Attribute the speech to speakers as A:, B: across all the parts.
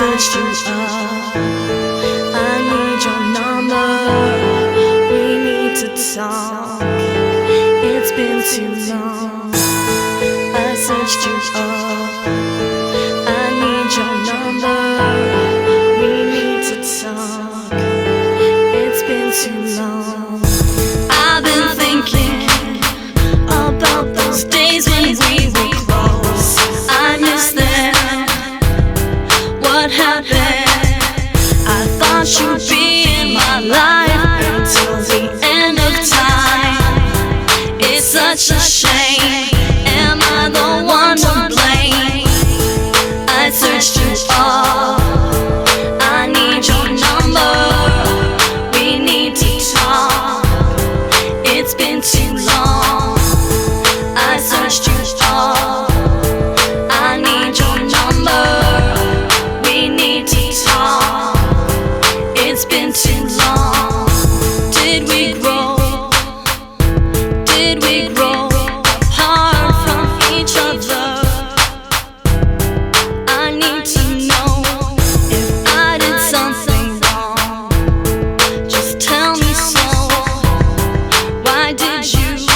A: searched you up. I need your number. We need to talk. It's been too long. I searched you up. I need your number. We need to talk. It's been too long. I've been thinking about those days when we were close. I miss them. What happened? I thought you'd be in my life until the end of time. It's such a shame. Am I the one to blame? I searched you all. I need your number. We need to talk. It's been too long. I searched you all. I need your number. We need to talk. It's been too long. Did we grow? Did we grow apart from each other? I need to know if I did something wrong. Just tell me so. Why did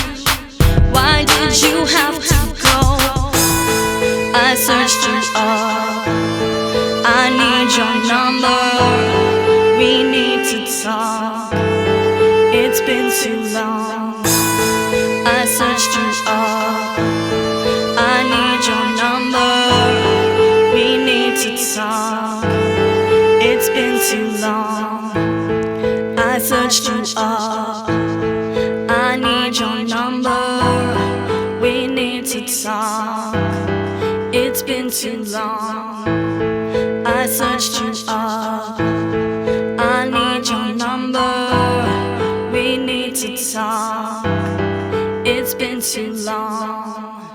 A: you have to go? I searched you up. I need your number. We need to talk. It's been too long. I searched you up. I need your number. We need to talk. It's been too long. I searched you up. I need your number. We need to talk. It's been too long. I searched you up. I need your number. We need to talk. It's been too long.